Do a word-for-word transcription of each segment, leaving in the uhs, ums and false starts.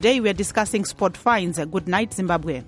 Today we are discussing sport fines. Good night, Zimbabwe.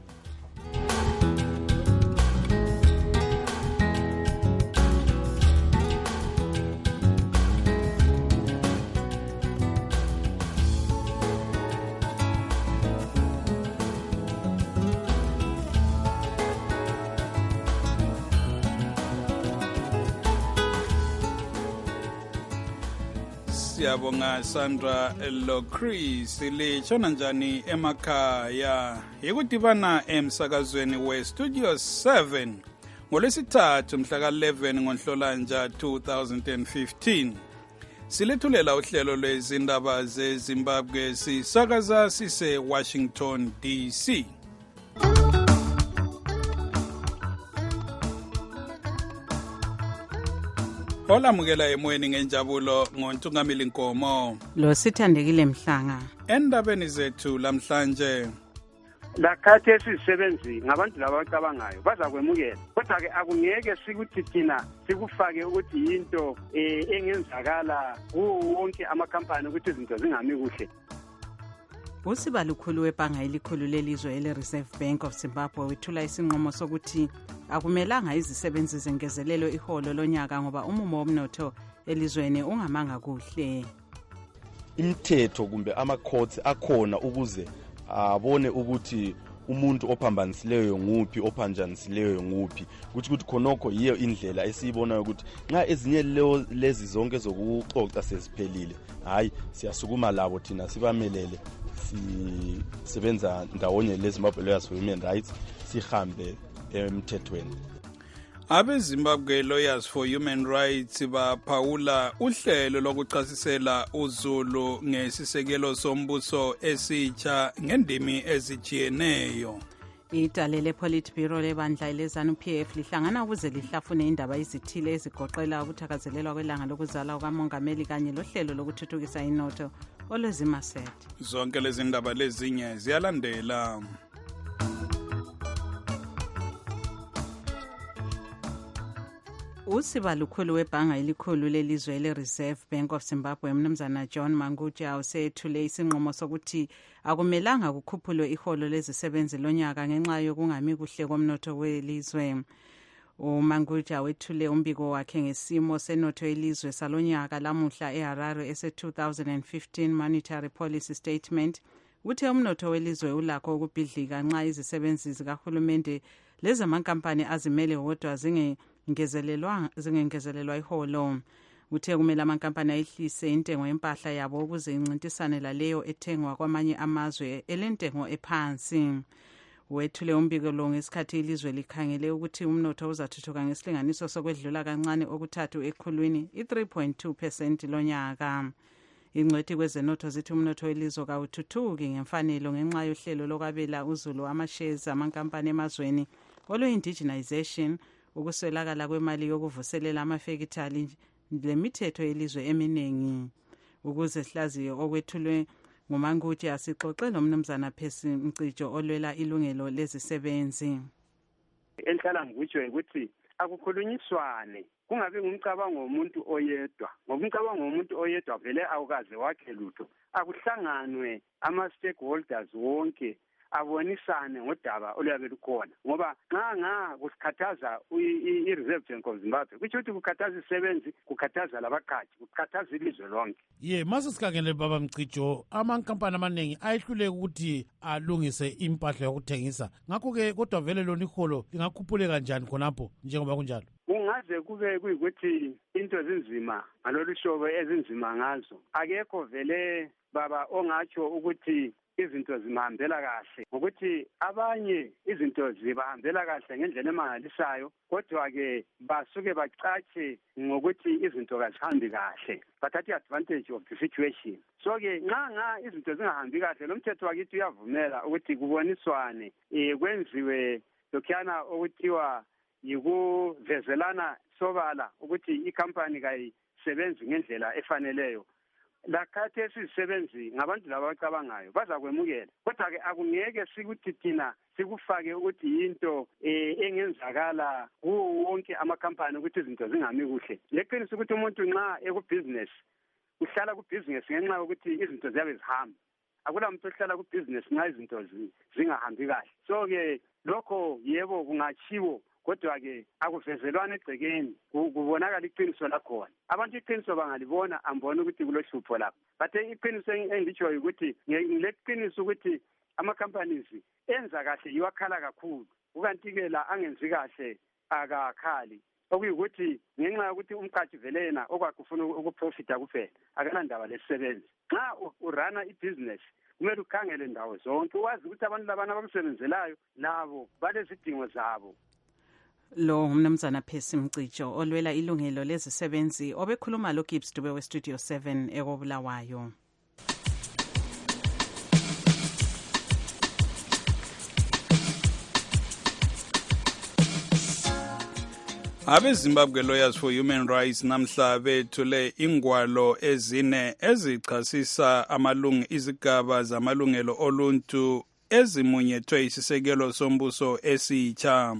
Siyabonga Sandra Lochris lishona njani emakhaya yekudibana emsakazweni we Studio seven ngolwesithathu mhla ka eleven ngoNhlolanja two thousand fifteen. Silethulela uhlelo lwezindaba zeZimbabwe sisakaza sise Washington D C. Olamukela emoyeni ngenjabulo ngontungamili Nkomo lo sithandekile Mhlanga. Endabeni zethu lamhlanje lakhathi esisebenzi ngabantu labacabangayo baza kwemukela kodwa ke akungeke sikuthi thina sikufake ukuthi into engenzakala kuwo wonke amakhampani ukuthi izinto zingami kuhle. Usiba lukhulu webhanga elikhulu lelizwe ele Reserve Bank of Zimbabwe wethula isinqumo sokuthi akumelanga izisebenzi zengezelelo iholo lonyaka ngoba umumo womnotho elizweni ungamanga kuhle. Imithetho kumbe ama courts akhona ukuze abone ukuthi umuntu ophambanisileyo nguphi ophanjanisileyo nguphi ukuthi ukuthi khonokho yiyo indlela esiyibona ukuthi nxa ezinye lezi zonke zokuxoxa seziphelile hayi siyasukuma labo thina sibamelele sisebenza ndawonye leZimbabwe Lawyers for Human Rights sihambe emthethweni. Abe-Zimbabwe Lawyers for Human Rights baphawula uhlelo lokuchasisela uZulu ngesisekelo sombuso esitsha ngendimi ezijiyeneyo. Idale lePolitburo lebandla elezanu P F lihlangana ukuze lihlafune indaba izithile ezigoqela ukuthakazelelwa kwelanga lokuzalwa kukamongameli kanye lohlelo lokuthuthukisa inotho olwezimaset. Zonke lezi ndaba lezinye ziyalandela. Usiba lukhulu webhanga elikhulu lelizwe ele Reserve Bank of Zimbabwe mnumzana John Mangutsha usethule isinqumo sokuthi akumelanga kukhuphulwe iholo lezisebenzi lonyaka ngenxa yokungami kuhle komnotho welizwe. uMangutsha wethule umbiko wakhe ngesimo senotho elizwe salonyaka lamuhla eHarare ese two thousand fifteen Monetary Policy Statement. Uthe umnotho welizwe ulakho ukubhidlika nxa izisebenzi zikahulumende lezamankampani azimele kodwa zinge ngezelelwa zingengezelelwa iholo. Uthe kumele amankampani ayehlise intengo yempahla yabo ukuze incintisane laleyo ethengwa kwamanye amazwe elentengo ephansi. Wethule umbiko lo ngesikhathi ilizwe likhangele ukuthi umnotho uzathuthuka ngesilinganiso sokwedlula kancane okuthathu ekhulwini i-three point two percent lonyaka. Ingcwethi kwezenotho zithi umnotho welizwe kawuthuthuki ngemfanelo ngenxa yohlelo lokwabela uZulu ama-shares amankampani emazweni olwe-indigenization, ukuswelakala kwemali yokuvuselela amafekithali lemithetho yelizwe eminingi. Ukuze sihlaziye okwethulwe nguMangutsha sixoxe lomnumzana Phesi Mcijo olwela ilungelo lezisebenzi. Enhlala ngikutsho ukuthi akukhulunyiswane kungabe ngumcabango womuntu oyedwa ngoba umcabango womuntu oyedwa vele awukaze wakhe lutho. Akuhlanganwe ama-stakeholders wonke abonisane ngodaba oluyabe lukhona ngoba nxa nga kusikhathaza i-Reserve Bank of Zimbabwe kutsho ukuthi kukhathaza isebenzi kukhathaza labaqhaji kukhathaza ilizwe lonke. Ye mase sikhangele baba Mcijo amankampani amaningi ayehluleka ukuthi alungise impahla yokuthengisa ngakho ke kodwa vele lona iholo lingakhuphuleka kanjani khonapho njengoba kunjalo? Kungaze kube kuyikuthi into ezinzima ngalolu hlobo ezinzima ngazo akekho vele baba ongatsho ukuthi izinto zimahambela kahle ngokuthi abanye izinto zibahambela kahle ngendlela emangalisayo kodwa ke basuke bacatshe ngokuthi izinto kazihambi kahle bathatha advantage of the situation. So ke nxa nga izinto zingahambi kahle lo mthetho wakithi uyavumela ukuthi kuboniswane eh kwenziwe lokhana okuthiwa yikuvezelana sobala ukuthi ikhampani kayisebenzi ngendlela efaneleyo. Lakhathi esisebenzi ngabantu labacabangayo baza kwemukela kodwa ke akungeke sikuthi thina sikufake ukuthi into engenzakala kuwo wonke amakhampani ukuthi izinto zingami kuhle. Leqiniso ukuthi umuntu nxa ekubusiness uhlala kubusiness ngenxa yokuthi izinto ziyabe zihamba akula muntu ohlala ku-business nxa izinto zingahambi kahle. So-ke lokho yebo kungatshiwo kodwa-ke akuvezelwana egcekeni, kubonakala iqiniso lakhona. Abantu iqiniso bangalibona ambona ukuthi kulohlupho lapho. But iqiniso engitshoyo ukuthi ngileqiniso ukuthi ama-companies enza kahle yiwakhala kakhulu, ukanti-ke la angenzi kahle akakhali. Okuyukuthi ngenxa yokuthi umqashi vele yena okwakhe ufuna ukuprofita kuphela akanandaba lesisebenzi. Nxa urana ibhizinesi kumele ukhangele ndawo zonke, wazi ukuthi abantu labana abakusebenzelayo labo balezidingo zabo. Lo umnumzana Percy Mcijo olwela ilungelo lezisebenzi obekhuluma lo Gibbs Dube we Studio seven ekobulawayo. Abezimbabwe Lawyers for Human Rights namhla bethule ingwalo ezine ezichasisa amalungu izigaba zamalungelo oluntu ezimunyethwe isisekelo sombuso esitsha.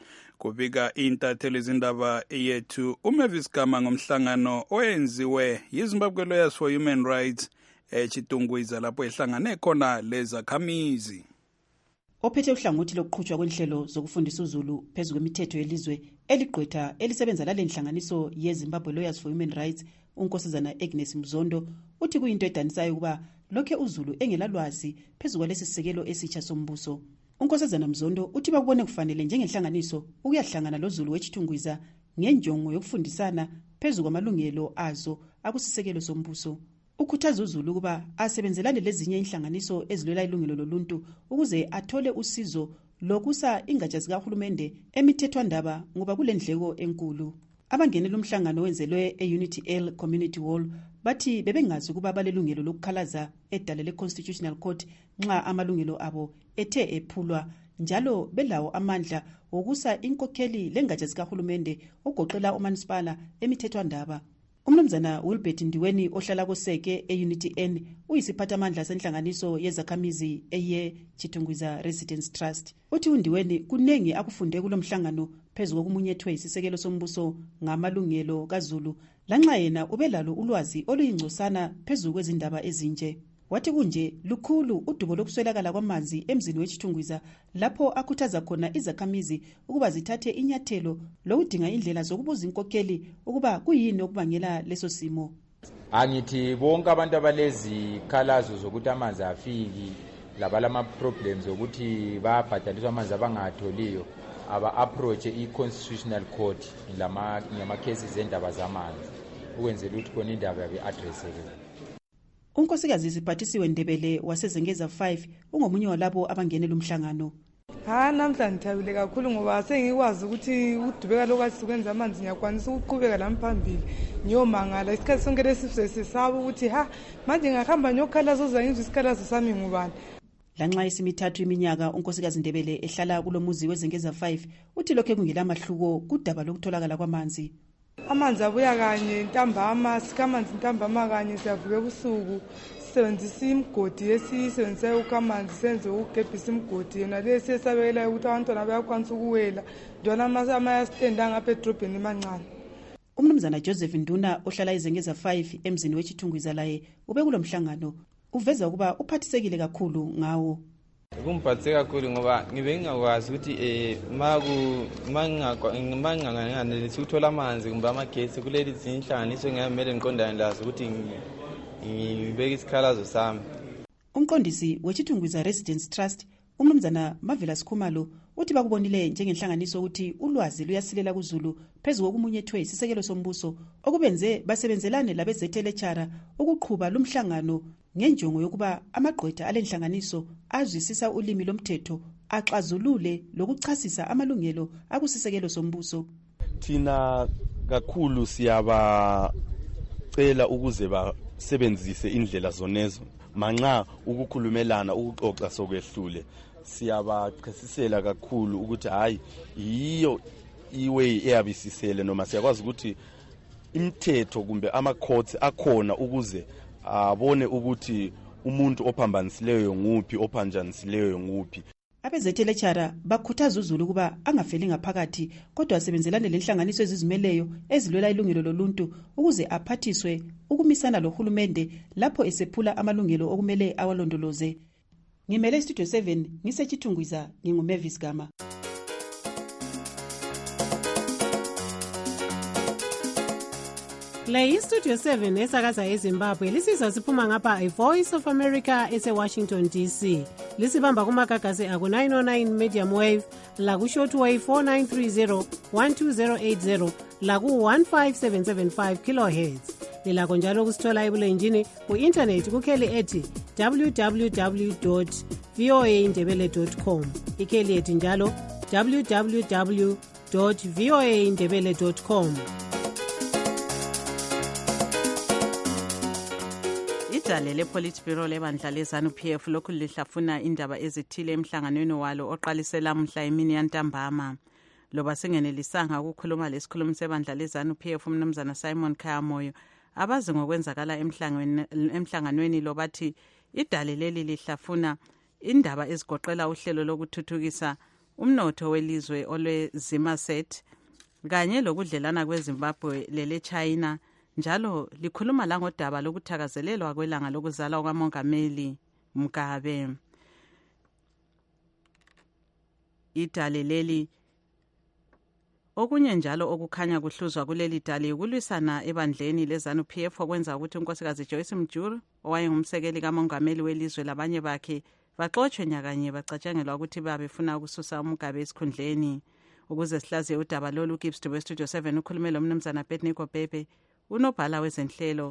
Kubika intatheli izindaba yethu uMavis Gama ngomhlangano oyenziwe yiZimbabwe Lawyers for Human Rights eChitungwiza lapho ehlangane khona lezakhamizi. Ophethe uhlangothi lokuqhutshwa kwenhlelo zokufundisa uZulu phezu kwemithetho yelizwe eligqwetha elisebenza lalenhlanganiso yeZimbabwe Lawyers for Human Rights, unkosazana Agnes Mzondo uthi kuyinto edanisayo ukuba lokho uZulu engelalwazi phezu kwalesi sisekelo esitsha sombuso. Unkosazana Mzondo uthi bakubone kufanele njengenhlanganiso ukuyahlangana loZulu weChitungwiza ngenjongo yokufundisana phezu kwamalungelo azo akusisekelo sombuso. Ukhuthaza uZulu ukuba asebenzelane lezinye inhlanganiso ezilwela ilungelo loluntu ukuze athole usizo lokusa ingatsha zikahulumende emithethwandaba ngoba kulendleko enkulu. Abangenela umhlangano wenzelwe e-Unity L Community Hall bathi bebengazi ukuba balelungelo lokukhalaza edale le-Constitutional Court nxa amalungelo abo ethe ephulwa, njalo belawo amandla wokusa inkokheli lengatsha zikahulumende ogoqela umanisipala emithethwandaba. Umnumzana Wilbert Ndiweni ohlala koseke e-Unity N uyisiphathamandla senhlanganiso yezakhamizi eye Chitungwiza Residence Trust. Uthi uNdiweni kunengi akufunde kulomhlangano phezu kokumunyethwe isisekelo sombuso ngamalungelo kaZulu, lanxa yena ubelalo ulwazi oluyingcosana phezu kwezindaba ezinje. Wathi kunje lukhulu udubo lokuswelakala kwamanzi emzini weChitungwiza lapho akhuthaza khona izakhamizi ukuba zithathe inyathelo lokudinga indlela zokubuza inkokeli ukuba kuyini okubangela leso simo. Angithi bonke abantu abalezi khalazo zokuthi amanzi afiki labalama problems ukuthi bayabhadaliswa amanzi abangatholiyo aba approach i-Constitutional Court lama ngama cases endaba zamanzi ukwenzela ukuthi khona indaba yabe addresseke. Unkosikazi Siphathisiwe Ndebele wasezengeza five ungomunye walabo abangenela umhlangano. Ha namhla ngithabile kakhulu ngoba sengikwazi ukuthi udubeka lokwazi ukwenza amanzi ngiyakwanisa ukuqhubeka lamphambili ngiyomangala isikhathi sonke lesifse sesaba ukuthi ha manje ngahamba nyokhalazo uzangizwe isikhalazo sami ngubani. Lanxa isimithathu iminyaka unkosikazi Ndebele ehlala kulomuzi wezengeza five uthi lokho kungela mahluko kudaba lokutholakala kwamanzi. Amanzi abuya kanye ntambama, sikamanzi ntambama kanye siyavuka ebusuku sisebenzisa imigodi esiyisebenzisa ukamanzi senze ukugebhisa imigodi yona lesi esabela ukuthi abantwana bayakwanisa ukuwela ndona ama-stand angapha edrobheni mancane. Umnumzana Joseph Nduna ohlala izengeza five emzini weChitungwiza laye ube kulomhlangano uveza ukuba uphathisekile kakhulu ngawo. Kumphathe kakhulu ngoba ngibe ngingakwazi ukuthi eh maku mangangangane ukuthola amanzi kumbe amagesi kuleli zinhlanganiso ngiyamele ngiqondane lazo ukuthi ngibeke isikhalazo sami. Umqondisi weChitungwiza Residence Trust umnumzana Mavela Sikhumalo uthi bakubonile njengenhlanganiso ukuthi ulwazi luyasilela kuZulu phezu kokumunyethwe isisekelo sombuso okubenze basebenzelane labezethelechara ukuqhuba lumhlangano ngenjongo yokuba amagqwetha alenhlanganiso azwisisa ulimi lomthetho axazulule lokuchasisa amalungelo akusisekelo sombuso. Thina kakhulu siyabacela ukuze basebenzise indlela zonezo manxa ukukhulumelana ukuxoxa sokwehlule. Siyabachasisela kakhulu ukuthi hayi yiyo iway eyabisisele noma siyakwazi ukuthi imithetho kumbe ama courts akhona ukuze abone ukuthi umuntu ophambanisileyo nguphi ophanjanisileyo nguphi. Abezethelechara bakhuthaza uZulu ukuba angafeli ngaphakathi kodwa asebenzelane lenhlanganiso ezizimeleyo ezilwela ilungelo loluntu ukuze aphathiswe ukumisana lohulumende lapho esephula amalungelo okumele awalondoloze. Ngimele Studio seven ngisechithungwiza nginguMavis Gama. Le iStudio seven esakaza eZimbabwe lisizwa siphuma ngapha iVoice of America ese-Washington D C. Lisibamba kumagagasi aku nine oh nine medium wave, laku shortwave four nine three zero one two zero eight zero, laku one five seven seven five kilohertz. Lilakho njalo kusithola ebulenjini ku-internet kukheli ethi w w w dot v o a ndebele dot com. Ikheli ethi njalo w w w dot v o a ndebele dot com. Idale lePolitburo lebandla leZANU-P F lokhu lihlafuna indaba ezithile emhlanganweni walo oqalisela mhla emini yantambama. Loba singenelisanga ukukhuluma lesikhulumi sebandla leZANU-P F umnumzana Simon Khayamoyo abazi ngokwenzakala emhlanganweni lo bathi idale leli lihlafuna indaba ezigoqela uhlelo lokuthuthukisa umnotho welizwe olweZimaset kanye lokudlelana kweZimbabwe lele China. Njalo likhuluma la ngodaba lokuthakazelelwa kwelanga lokuzalwa kwaMongameli Mugabe. Idale leli okunye njalo okukhanya kuhluzwa kuleli dale ukulwisana ebandleni leZANU-P F okwenza ukuthi unkosikazi Joyce Mjuru owayengumsekeli kaMongameli welizwe labanye bakhe baxoxwe nyakanye bacatshangelwa ukuthi babefuna ukususa uMugabe esikhundleni. Ukuze sihlaziye udaba lolu uGibbs weStudio seven ukhulume lo mnumzana Betnico Bebe unobhala wezenhlelo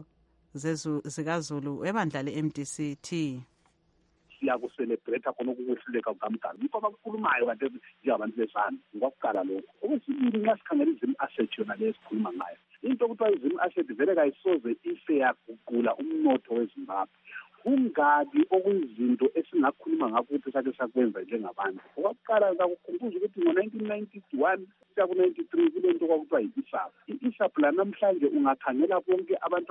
zikaZulu ebandla le-M D C T. Siyakuselebrate khona ukuhluleka kukaMugabe yikho abakukhulumayo kanti njengabantu bezana ngokuqala lokho. Okwesibili nxa sikhangela izim asset yona lesikhuluma ngayo into okuthiwa izim asset vele kayisoze ife yaguqula umnotho weZimbabwe. Kungabi okuyizinto esingakhuluma ngakho ukuthi sake sakwenza njengabantu. Okokuqala ngakukhumbula ukuthi ngo-nineteen ninety-one kuya ku-ninety-three kulento kwakuthiwa yi-I S A P. I-I S A P la namhlanje ungakhangela bonke abantu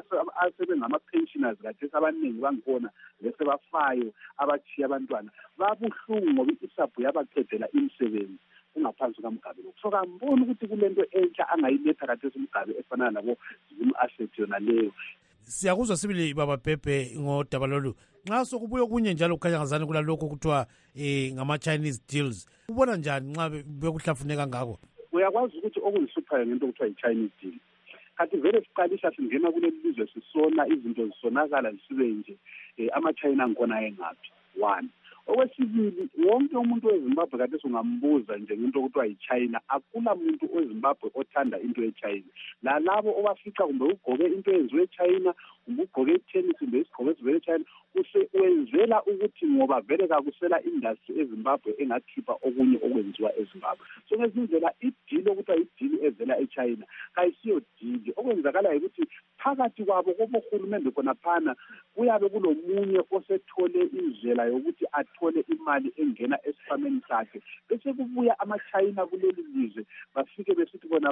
asebengama-pensioners kade abaningi bangikhona bese bafayo abachiya abantwana babuhlungu ngoba i-I S A P yabaqedela imisebenzi ungaphansi kaMugabe lokho. So kambona ukuthi kulento entsha angayiletha kade uMugabe efana nabo zim asset yona leyo. Siyakuzwa sibili baba Bhebhe ngodaba lolu. Nxa sokubuye kunye njalo kukhanyangazana kulalokho kuthiwa eh ngama Chinese deals. Ubona njani nxa bekuhlafuneka ngako? Uyakwazi ukuthi okungisuphayo ngento okuthiwa i-Chinese deal. Kathi vele siqalisha singena kuleli lizwe sisona izinto zisonakala zisibe nje ama-China ngikona engaphi. One. Okwesibili wonke umuntu weZimbabwe kade sungambuza nje ngento okuthiwa yi-China akula muntu weZimbabwe othanda into ye-China. La labo obafica kumbe ugqoke into eyenziwe eChina kumbe ugqoke itennis kumbe isigqoko ezive eChina wenzela ukuthi ngoba vele kakusela industry eZimbabwe engakhipha okunye okwenziwa eZimbabwe. So ngezindlela idili okuthiwa idili evela eChina kayisiyo dili. Okwenzakala ukuthi phakathi kwabo kobohulumende khonaphana kuyabe kulomunye osethole indlela yokuthi athole imali engena esifameni sakhe bese kubuya ama-China kuleli lizwe bafike besithi bona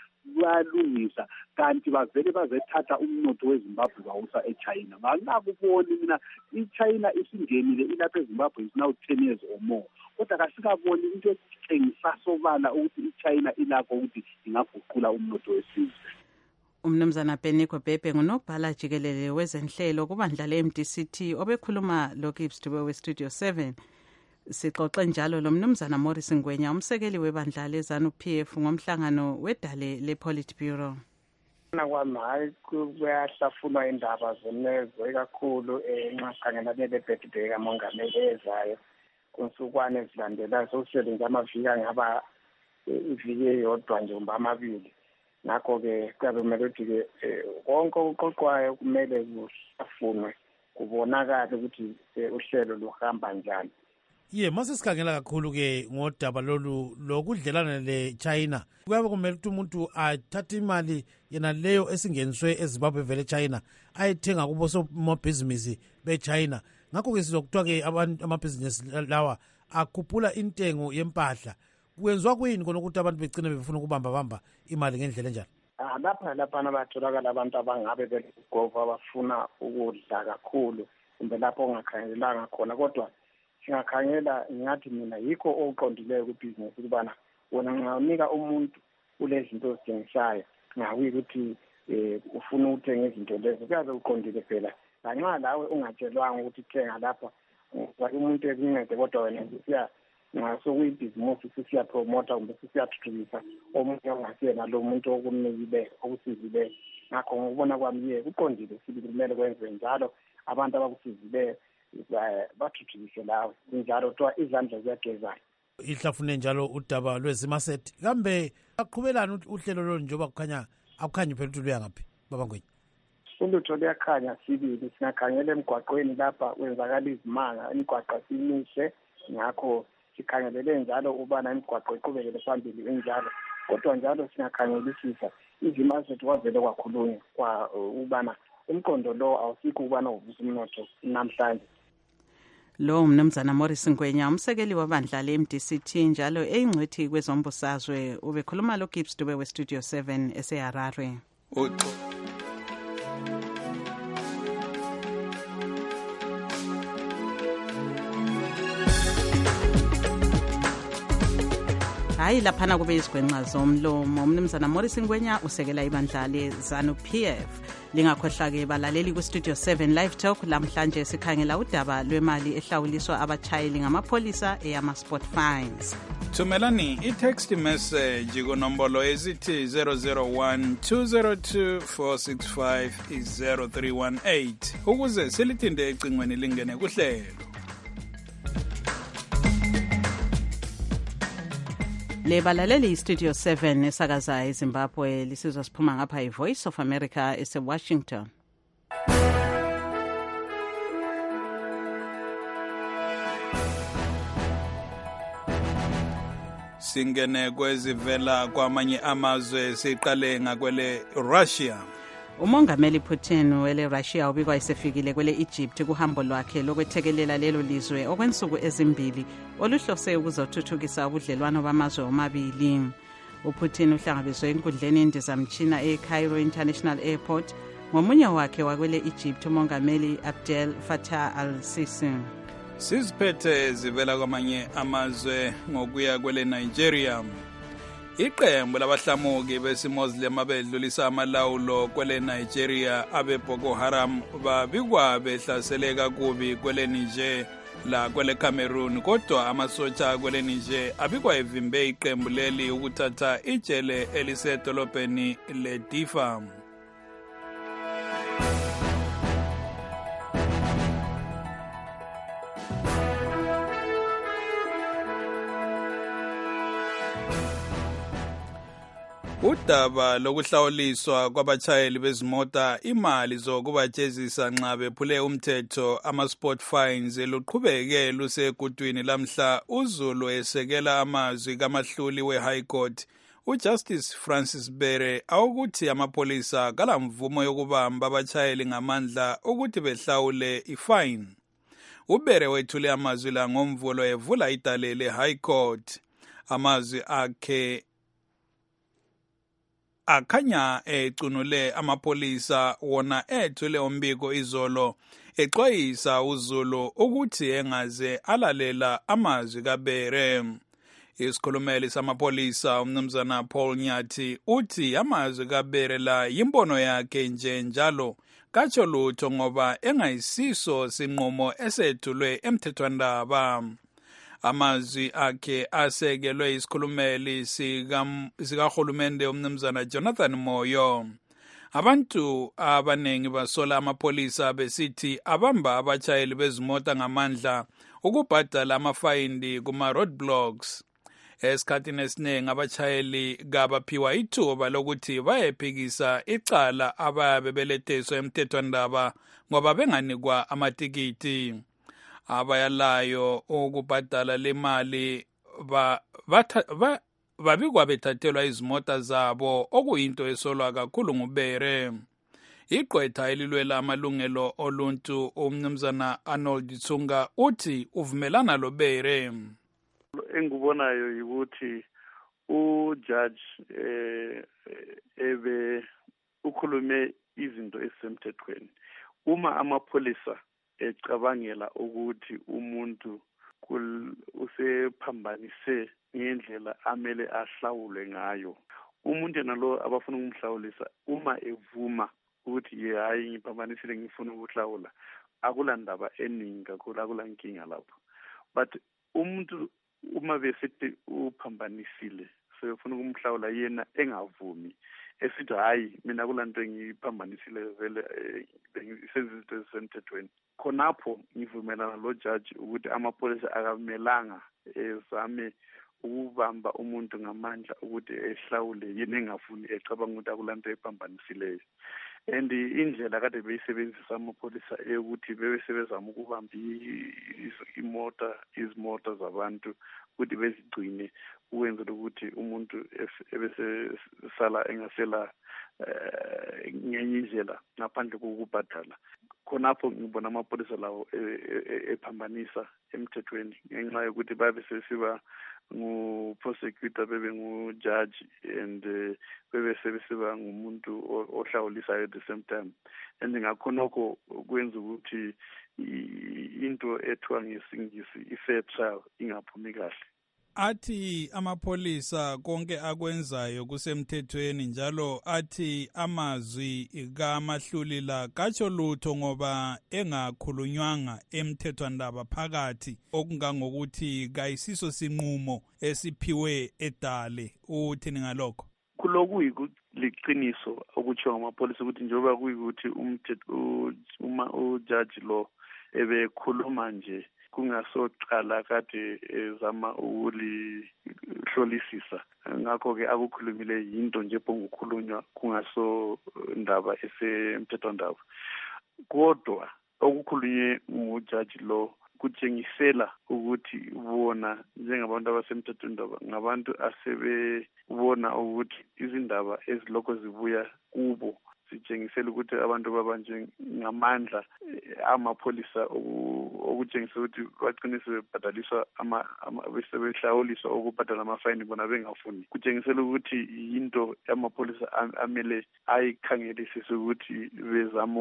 bayalungisa kanti bavele bazethatha umnotho weZimbabwe bawusa eChina. Ngakuboni mina iChina isingenile ilapha eZimbabwe is now ten years or more. Kodwa kasikaboni into engisasobala ukuthi iChina ilakho ukuthi ingaguqula umnotho wesizwe. Umnumzana Betnico Bhebhe ngunobhala jikelele wezenhlelo kubandla le-M D C T obekhuluma loGibbs weStudio seven. Sixoxe njalo lo mnumzana Morris Ngwenya umsekeli webandla leZANU-P F ngomhlangano wedale lePolitburo. Kwami hayi kuyahlafunwa indaba zemezwe kakhulu nxa sikhangela lele-birthday kaMongameli ezayo kunsukwane ezilandelayo sokusele nje amaviki angaba iviki eyodwa nje kumbe amabili. Ngakho-ke kuyabe kumele ukuthi-ke konke okuqoqwayo kumele kuhlafunwe kubonakale ukuthi uhlelo luhamba njani. Ye mase sikhangela kakhulu ke ngodaba lolu lokudlelana leChina kuyabe kumele ukuthi umuntu athathe imali yena leyo esingeniswe eZimbabwe vele China ayithenga kubo somabhizinisi beChina. Ngakho-ke sizokuthiwa ke abantu amabhizinisi lawa akhuphula intengo yempahla. Kwenziwa kuyini khona ukuthi abantu begcine befuna ukubamba bamba imali ngendlela enjalo? Ah lapha lapha batholakala abantu abangabe belugova abafuna ukudla kakhulu kumbe lapho ongakhangelanga khona kodwa singakhangela ngathi mina yikho okuqondileyo kubhizinesi ukubana wona nxa unika umuntu kule zinto ozithengisayo ngakuyi ukuthi um ufuna ukuthenga izinto lezo kuyabe kuqondile phela lanxa lawe ungatshelwanga ukuthi thenga lapha umuntu ekuncede kodwa wena usiya nxa sokuyibhizinisi sisiyapromota kumbe sisiyathuthukisa omunye ongasiyena lo muntu okumnikileyo okusizileyo. Ngakho ngokubona kwami ye kuqondile sibili kumele kwenziwe njalo, abantu abakusizileyo bathuthukise lawe njalo kuthiwa izandla ziyagezana. Ihlafune njalo udaba lwezimaset kambe aqhubelana uhlelo lolu njengoba kukhanya akukhanyi phela ukuthi luya ngaphi baba Ngwenya? Ulutho luyakhanya sibili, singakhangela emgwaqweni lapha kwenzakala izimanga, imigwaqo simihle, ngakho sikhangelele njalo ubana imigwaqo iqhubekele phambili enjalo. Kodwa njalo singakhangelisisa izimaset kwavele kwakhulunywa kwa ubana umqondo lo awusikho ubana uvusa umnotho namhlanje. Lo mnumzana Morris Ngwenya umsekeli wabandla le-M D C T njalo eyingcwethi kwezombusazwe ubekhuluma lo Gibbs Dube we Studio seven eseHarare. Hayi laphana kube izigwenxa zomlomo. Mnumzana Morris Ngwenya usekela ibandla le-ZANU P F. Lingakhohlwa-ke balaleli ku-Studio seven Live Talk lamhlanje sikhangela udaba lwemali ehlawuliswa abatshayeli ngamapholisa eyama-sport fines. Thumelani i-text message kunombolo ezithi zero zero one two zero two four six five zero three one eight ukuze silithinde ecingweni lingene kuhlelo. Le balaleli Studio seven esakaza eZimbabwe lisizwa siphuma ngapha iVoice of America ese Washington. Singene kwezivela kwamanye amazwe siqale ngakwele Russia. Umongameli Putin wele Russia ubikwa esefikile kwele Egypt kuhambo lwakhe lokwethekelela lelo lizwe okwensuku ezimbili oluhlose ukuzothuthukisa ubudlelwano bamazwe omabili. uPutin uhlangabezwe enkundleni yendizamtshina eCairo International Airport ngomunye wakhe wakwele Egypt umongameli Abdel Fattah al-Sisi. Siziphethe zivela kwamanye amazwe ngokuya kwele Nigeria. Iqembu labahlamuki besimuslim abedlulisa amalawulo kwele Nigeria abe Boko Haram babikwa behlaseleka kubi kwele Niger la kwele Cameroon, kodwa amasotsha kwele Niger abikwa evimbe iqembu leli ukuthatha ijele elisedolobheni leDifa. Udaba lokuhlawuliswa kwabatshayeli bezimota imali zokubajezisa nxa bephule umthetho ama-sport fines luqhubeke lusegudwini lamhla uZulu esekela amazwi kamahluli we-High Court uJustice Francis Bere awukuthi amapolisa kalamvumo yokubamba abatshayeli ngamandla ukuthi behlawule ifine. uBere wethule amazwi la ngomvulo evula idale le-High Court. Amazwi akhe akhanya ecunule amapolisa wona ethule umbiko izolo exwayisa uZulu ukuthi engaze alalela amazwi kaBere. Isikhulumeli samapolisa umnumzana Paul Nyathi uthi amazwi kaBere la yimbono yakhe nje njalo katsho lutho ngoba engayisiso sinqumo esethulwe emthethwandaba. Amazwi akhe asekelwe isikhulumeli sikahulumende umnumzana Jonathan Moyo. Abantu abanengi basola amapolisa besithi abamba abatshayeli bezimota ngamandla ukubhadala amafayini kuma roadblocks. Esikhathini esiningi abatshayeli kabaphiwa ithuba lokuthi bayephikisa icala abayabe beletheswa emthethwandaba ngoba benganikwa amatikiti. Abayalayo ukubhadala le mali ba babikwa bethathelwa izimota zabo okuyinto esolwa kakhulu nguBere. Iqwetha elilwela amalungelo oluntu umnumzana Arnold Tsunga uthi uvumelana lo Bere. Engikubonayo ukuthi ujudge eh ebe ukhulume izinto ezisemthethweni. Uma amapolisa ecabangela ukuthi umuntu usephambanise ngendlela amele ahlawulwe ngayo. Umuntu yena lo abafuna ukumhlawulisa uma evuma ukuthi ye hayi ngiphambanisile ngifuna ukuhlawula, akulandaba eningi kakhulu, akulankinga lapho. But umuntu uma besithi uphambanisile sefuna ukumhlawula yena engavumi esithi hayi mina kulanto engiphambanisile vele bengisenza izinto ezisemthethweni, khonapho ngivumelana lo judge ukuthi amapholisa akamelanga ezame ukubamba umuntu ngamandla ukuthi ehlawule yena engafuni ecabanga ukuthi akulanto ephambanisileyo. And indlela kade beyisebenzisa amapholisa ukuthi bebesebenzama ukubamba imota izimota zabantu ukuthi bezigcine ukwenzela ukuthi umuntu ebese sala engasela ngenye indlela ngaphandle kokubhadala. Khonapho ngibona amapholisa lawo ephambanisa emthethweni ngenxa yokuthi babe sesiba ngu-prosecutor bebe ngu-judge and bebe sebesiba ngumuntu ohlawulisayo at the same time. And ngakhonokho kwenza ukuthi into ethiwa ngesingisi i-fair trial ingaphumi kahle. Athi amapholisa konke akwenzayo kusemthethweni, njalo athi amazwi kaMahlulila katsho lutho ngoba engakhulunywanga emthethwandaba phakathi, okungangokuthi kayisiso sinqumo esiphiwe edale. Uthini ngalokho? Kulokuyiqiniso okutshiwo ngamapholisa ukuthi njengoba kuyikuthi umthetho uma ujudge lo ebekhuluma nje kungasoqala kade ezama ukulihlolisisa, ngakho-ke akukhulumile yinto nje bongukhulunywa kungaso ndaba esemthethwandaba. Kodwa okukhulunywe ngujaji lo kutshengisela ukuthi bona njengabantu abasemthethwandaba ngabantu asebebona ukuthi izindaba ezilokho zibuya kubo sitshengisela ukuthi abantu babanje ngamandla amapholisa okutshengisa ukuthi baqinise bebhadaliswa besebehlawuliswa ukubhadala amafayini bona bengafuni. Kutshengisela ukuthi yinto amapholisa amele ayikhangelisise ukuthi bezama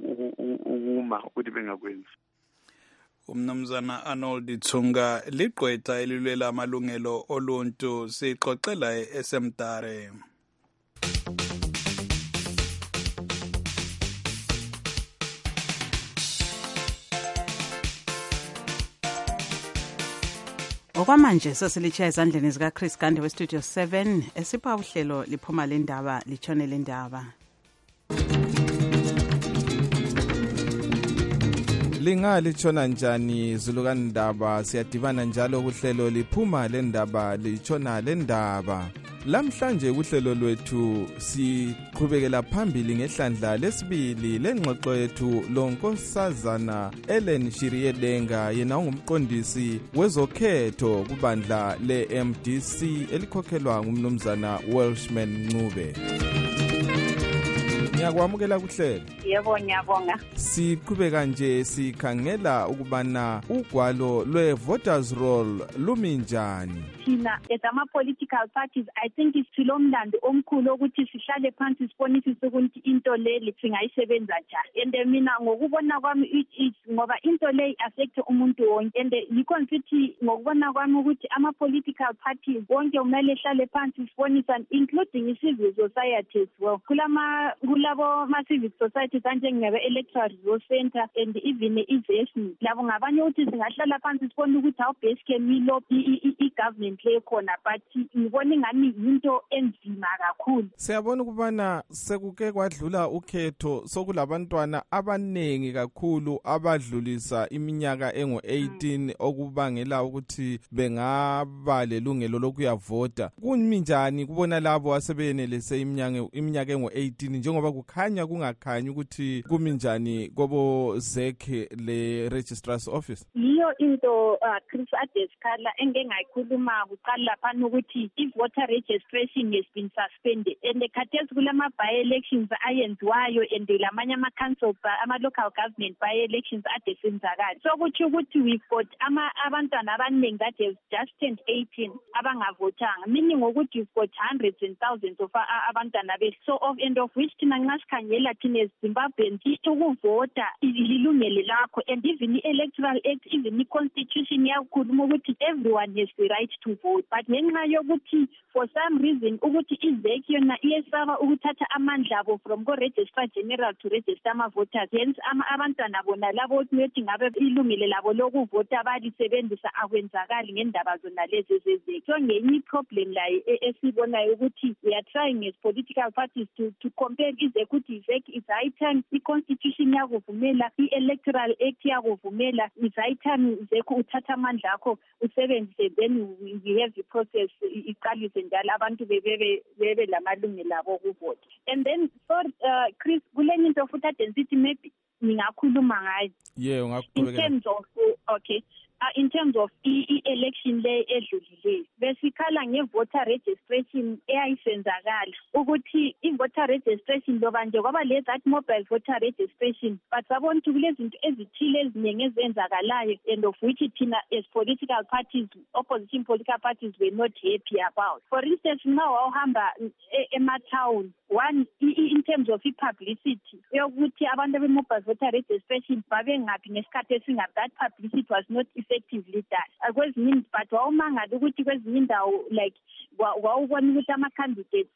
ukuma ukuthi bengakwenzi. Umnumzana Arnold Tsunga ligqwetha elilwela amalungelo oluntu sixoxela eSemtare. Okwamanje sesilichaya ezandleni zika Chris Gande we Studio seven esipha uhlelo liphuma lendaba litshone lendaba. Lingali tshona njani zulukandaba, siyadibana njalo kuhlelo liphuma lendaba litshona lendaba. Lamhlanje kuhlelo lwethu siqhubekela phambili ngehlandla lesibili lengxoxo yethu lonkosazana Ellen Shiriyedenga, yena ungumqondisi wezokhetho kubandla le-M D C elikhokhelwa ngumnumzana Welshman Ncube. Ngiyakwamukela kuhlelo. Yebo ngiyabonga. Siqhubeka nje sikhangela ukubana ugwalo lwe-voters roll lumi njani. Thina as ama-political parties I think isilomlando omkhulu ukuthi sihlale phansi sibonisise ukuthi into leli singayisebenza njani. And mina ngokubona kwami ngoba into le affect umuntu wonke, and yikho ngithi ngokubona kwami ukuthi ama-political parties wonke kumele hlale phansi sibonisane, including i-civil society as well. Kulama labo ma-civic society kanjengebe electoral resource center and even i-vesni labo ngabanye ukuthi singahlala phansi sibone ukuthi how best can we lobby i-government le khona, but ngibona ingani yinto enzima kakhulu. Siyabona ukubana sekuke kwadlula ukhetho sokulabantwana abanengi kakhulu abadlulisa iminyaka engu eighteen okubangela ukuthi bengaba lelungelo lokuyavota. Kumi njani kubona labo asebenelise iminyaka iminyaka engu eighteen njengoba kukhanya kungakhanyi ukuthi kumi njani kobo zekhe le registrar's office? Yiyo into uh, Chris adesikhala engengayikhuluma kuqala lapha ukuthi i-voter registration has been suspended and khathesi kulama by-elections ayenziwayo and lamanye ama-council ama-local government by-elections adesenzakala. So kuthi ukuthi we've got ama abantwana abaningi that have just turned eighteen abangavotanga, meaning ukuthi we've got hundreds and thousands of abantwana be so of and of which thina nxa sikhangela thina eZimbabweans ukuvota ilungelo lakho, and even i-electoral act, even i-constitution yakhuluma ukuthi everyone has the right to vote. But ngenxa yokuthi for some reason ukuthi i-Z E C yona iyesaba ukuthatha amandla abo from ko-registrar general to register ama-voters, hence abantwana bona labo ukuthi ngabe ilungelo labo lokuvota balisebenzisa akwenzakali ngendaba zona lezi eze-Z E C. So ngenye i-problem la esibonayo ukuthi we are trying as political parties to to compare i-Z E C ukuthi i-Z E C is high time i-constitution yakuvumela, i-electoral act yakuvumela, is high time i-Z E C uthatha amandla akho usebenzise, then we have the process iqalise njalo abantu bebe bebe lamalungelo abo okuvota. And then for uh, Chris kulenye into futhi adensithi maybe ningakhuluma ngayo. Yeah, ungakhuluma. In terms of okay Uh, in terms of i-election le edlulileyo besikhala nge-voter registration eyayisenzakala ukuthi i-voter registration loba nje kwaba le that mobile voter registration, but sabona ukuthi kulezinto ezithile eziningi ezenzakalayo and of which thina as political parties, opposition political parties were not happy about. For instance, now wawuhamba ema-town, one in terms of i-publicity yokuthi abantu be-mobile voter registration babengaphi ngesikhathi esingabi, that publicity was not effectively done. Kwezinye but wawumangala ukuthi kwezinye indawo like wawubona ukuthi ama-candidates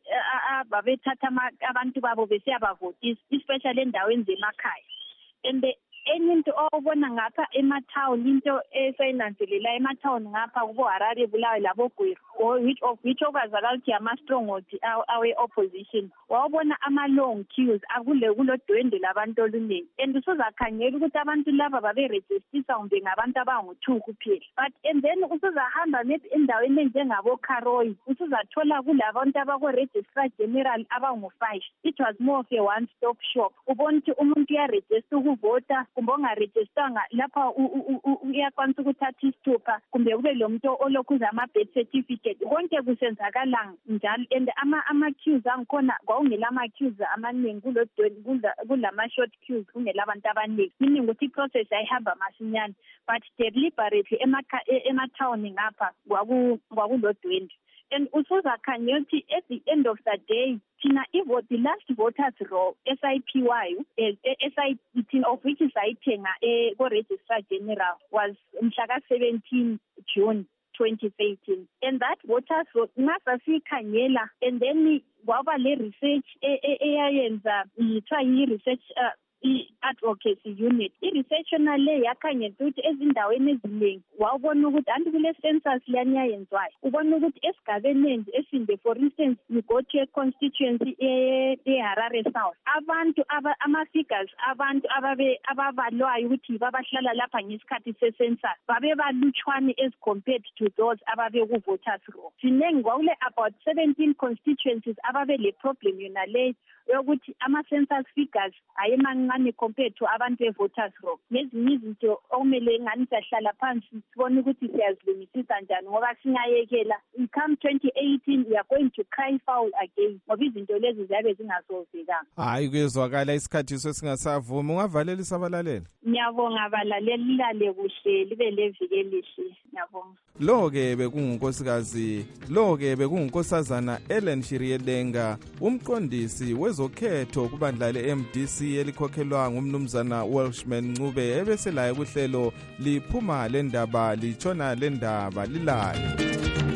babethatha abantu babo besiyabavotisa, especially endaweni zemakhaya. And the enye into owubona ngapha ema-town, into esayinanzelela ema-town ngapha kubo Harare, Bulawayo labo Gweru, which of which okwazakala ukuthi ama-stronghold awe-opposition, wawubona ama-long queues akule kulodwendwe labantu oluningi, and usuzakhangela ukuthi abantu laba baberejistisa kumbe ngabantu abangu-two kuphela. But and then usuzahamba maybe endaweni enjengabo Karoi usuzathola kulabantu abako-registrar general abangu-five. It was more of a one-stop shop. Ubona ukuthi umuntu uyarejista ukuvota kumbe ongarejistanga lapha uyakwanisa ukuthatha isithupha kumbe kube lo muntu olokhuza ama-birth certificate, konke kusenzakala njalo. And ama-queues angikhona kwawungela ama-queues amaningi kulama-short queues, kungela abantu abaningi, meaning ukuthi i-process ayihamba masinyane, but deliberately ema-town ngapha kwakulodwendwe. And usuzakhangela ukuthi at the end of the day thina ivote, the last voters roll S I P Y S I of which sayithenga ko-registrar general was mhla seventeen June twenty eighteen, and that voters roll ngasa sikhangela, and then kwaba le research eyayenza ithiwa yi-research uh, i-advocacy unit. I-research yona le yakhangela ukuthi ezindaweni eziningi wawubona ukuthi anti kule census leyani yayenzwayo ubona ukuthi esigabeni enzi esinde, for instance you go to a constituency e-Harare South, abantu ama-figures abantu ababalwayo ukuthi babahlala lapha ngesikhathi se-census babebalutshwane as compared to those ababe ku-voters roll. Sinengi kwakule about seventeen constituencies ababe le problem yona le yokuthi ama-census figures ayemancane compared to abantu be-voters roll. Nezinye izinto okumele ngani siyahlala phansi sibone ukuthi siyazilungisisa njani, ngoba singayekela come twenty eighteen we are going to cry foul again ngoba izinto lezi ziyabe zingasolvekanga. Hayi kuyezwakala isikhathi sesingasavumi. Ungavalela isabalaleli? Ngiyabonga abalaleli, lilale kuhle libe leviki elihle. Ngiyabonga. Lo-ke bekungunkosikazi lo-ke bekungunkosazana Ellen Shiriedenga, umqondisi wezokhetho kubandla le-M D C elikhokhelwa ngumnumzana Welshman Ncube, ebeselayo kuhlelo liphuma lendaba litshona lendaba lilale.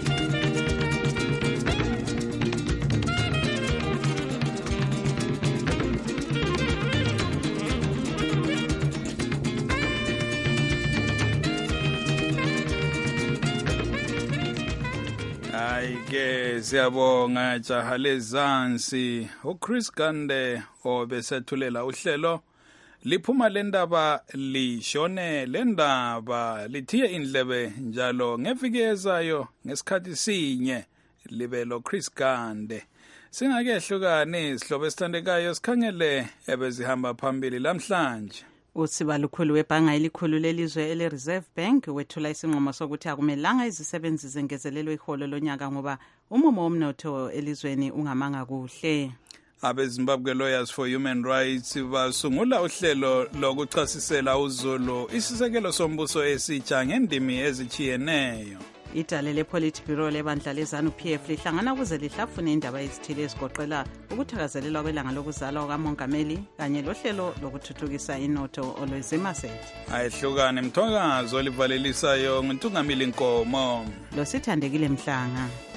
Ke siyabonga jaha lezansi uChris Gande obesethulela uhlelo liphuma lendaba lishone lendaba lithiye indlebe njalo ngeviki ezayo ngesikhathi sinye libe lo Chris Gande. Singakehlukani sihlobo esithandekayo sikhangele ebezihamba phambili lamhlanje. Usiba lukhulu webhanga elikhulu lelizwe ele-Reserve Bank wethula isinqumo sokuthi akumelanga izisebenzi zengezelelwe iholo lonyaka ngoba umumo womnotho elizweni ungamanga kuhle. Abe-Zimbabwe Lawyers for Human Rights basungula uhlelo lokuchasisela uZulu isisekelo sombuso esitsha ngendimi ezichiyeneyo. idale lepolitbureau lebandla lezanu P F lihlangana ukuze lihlafune indaba ezithile ezigoqela ukuthakazelelwa kwelanga lokuzalwa kukamongameli kanye lohlelo lokuthuthukisa inotho olwezimasethi. Ayihlukane mthokazo olivalelisayo ngentungamili Nkomo lo sithandekile Mhlanga.